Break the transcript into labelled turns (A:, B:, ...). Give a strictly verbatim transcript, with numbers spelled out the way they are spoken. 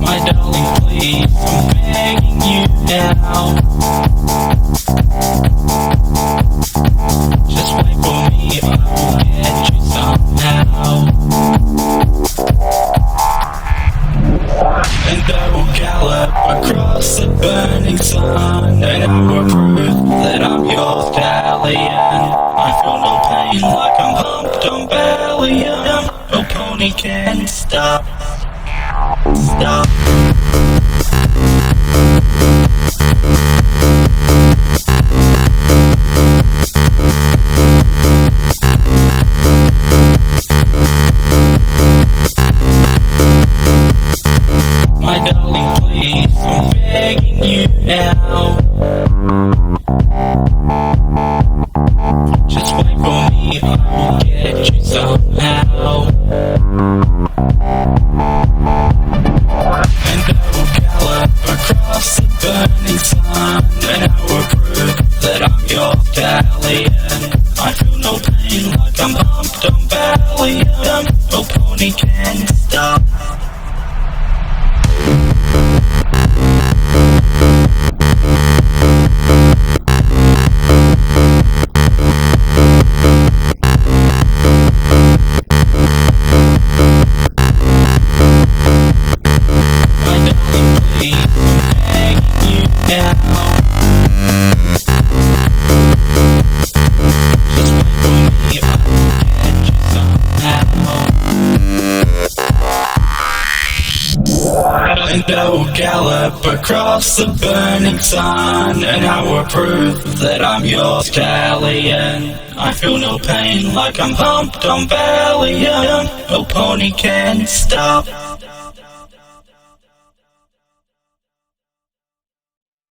A: My darling, please, I'm begging you now. Just wait for me, I will get you somehow. And I will gallop across the burning sun, and I will prove that I'm your stallion. I feel no pain like I'm humped on Valium. No pony can stop, stop. My darling, please, I'm begging you now. Just wait for me, I will get you somehow. And I will gallop across the burning sun, and I will prove that I'm your stallion. I feel no pain like I'm pumped on Valium. No pony can stop. And I will gallop across the burning sun, and I will prove that I'm your stallion. I feel no pain like I'm pumped on Valium. No pony can stop.